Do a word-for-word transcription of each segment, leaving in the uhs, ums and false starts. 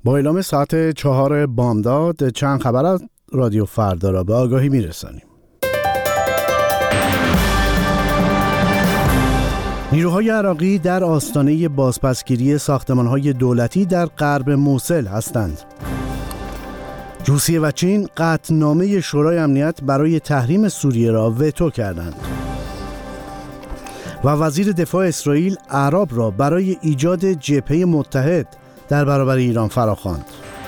با اعلام ساعت چهار بامداد چند خبر از رادیو فردا را به آگاهی میرسانیم. نیروهای عراقی در آستانه بازپسگیری ساختمان‌های دولتی در غرب موصل هستند. روسیه و چین قطعنامه شورای امنیت برای تحریم سوریه را وتو کردند. و وزیر دفاع اسرائیل اعراب را برای ایجاد جبهه متحد در برابر ایران فراخواند.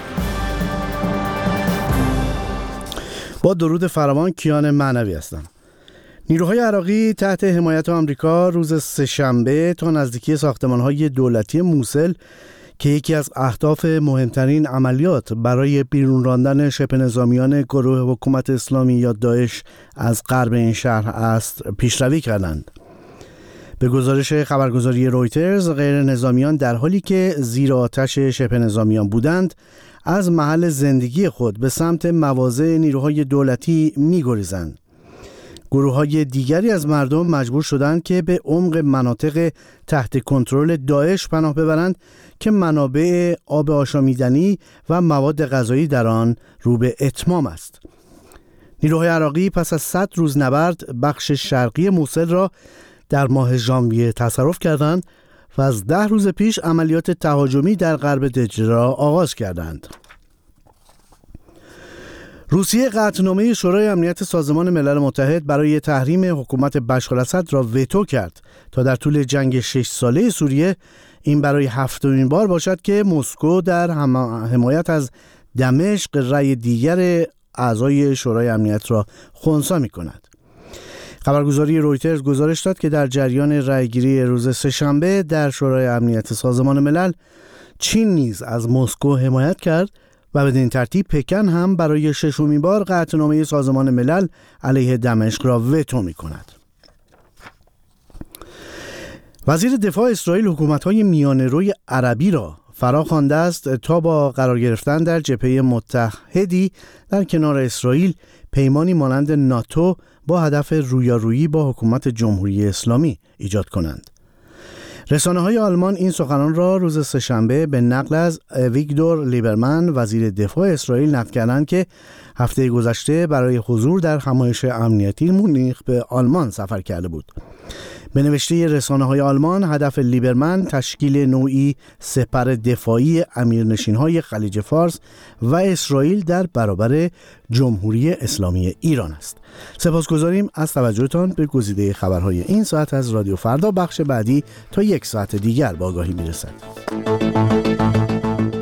با درود فراوان، کیان معنوی هستم. نیروهای عراقی تحت حمایت آمریکا روز سه‌شنبه تا نزدیکی ساختمان‌های دولتی موصل که یکی از اهداف مهمترین عملیات برای بیرون راندن شبه نظامیان گروه حکومت اسلامی یا داعش از غرب این شهر است پیشروی کردند. به گزارش خبرگزاری رویترز، غیر نظامیان در حالی که زیر آتش شبه نظامیان بودند از محل زندگی خود به سمت مواضع نیروهای دولتی می‌گریزند. گروه‌های دیگری از مردم مجبور شدند که به عمق مناطق تحت کنترل داعش پناه ببرند که منابع آب آشامیدنی و مواد غذایی در آن رو به اتمام است. نیروهای عراقی پس از صد روز نبرد بخش شرقی موصل را در ماه ژانویه تصرف کردند و از ده روز پیش عملیات تهاجمی در غرب دجله را آغاز کردند. روسیه قطعنامه شورای امنیت سازمان ملل متحد برای تحریم حکومت بشار الاسد را وتو کرد تا در طول جنگ شش ساله سوریه این برای هفتمین بار باشد که مسکو در حمایت از دمشق رأی دیگر اعضای شورای امنیت را خنثی می‌کند. خبرگزاری رویترز گزارش داد که در جریان رأیگیری روز سه‌شنبه در شورای امنیت سازمان ملل، چین نیز از مسکو حمایت کرد و بدین ترتیب پکن هم برای ششمین بار قطعنامه سازمان ملل علیه دمشق را وتو می‌کند. وزیر دفاع اسرائیل حکومت‌های میانه‌روی عربی را فراخوانده است تا با قرار گرفتن در جبهه متحدی در کنار اسرائیل پیمانی مانند ناتو با هدف رویارویی با حکومت جمهوری اسلامی ایجاد کنند. رسانه‌های آلمان این سخنان را روز سه‌شنبه به نقل از ویگدور لیبرمن وزیر دفاع اسرائیل نقل کردند که هفته گذشته برای حضور در همایش امنیتی مونیخ به آلمان سفر کرده بود. به نوشته رسانه‌های آلمان، هدف لیبرمن تشکیل نوعی سپر دفاعی امیرنشین‌های خلیج فارس و اسرائیل در برابر جمهوری اسلامی ایران است. سپاسگزاریم از توجهتان به گزیده خبرهای این ساعت از رادیو فردا. بخش بعدی تا یک ساعت دیگر با آگاهی میرسد.